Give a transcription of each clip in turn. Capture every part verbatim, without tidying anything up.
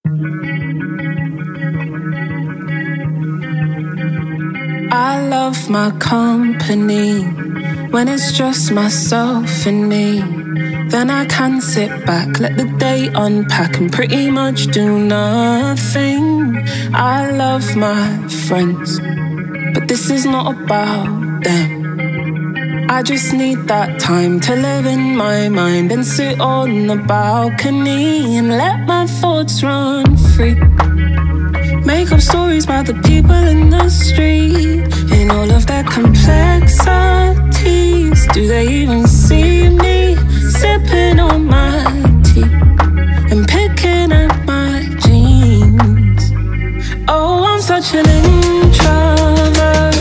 I love my company when it's just myself and me. Then I can sit back, let the day unpack and pretty much do nothing. I love my friends, but this is not about them. I just need that time to live in my mind and sit on the balcony and let my thoughts run free. Make up stories about the people in the street in all of their complexities. Do they even see me sipping on my tea and picking at my jeans? Oh, I'm such an introvert.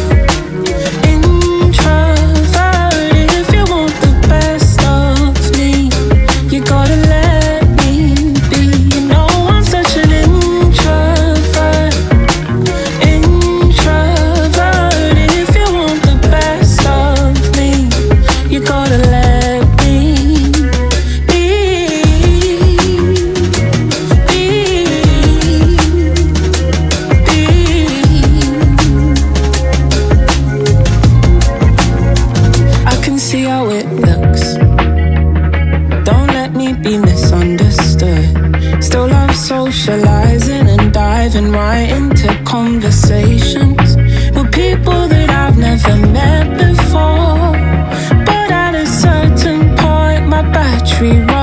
Introvert. If you want the best of me, you gotta let me be. You know I'm such an introvert. Introvert. If you want the best of me, you gotta let me be. Be. Be. I can see how it looks. Don't let me be misunderstood. Still love socializing and diving right into conversations with people that I've never met before. But at a certain point, my battery runs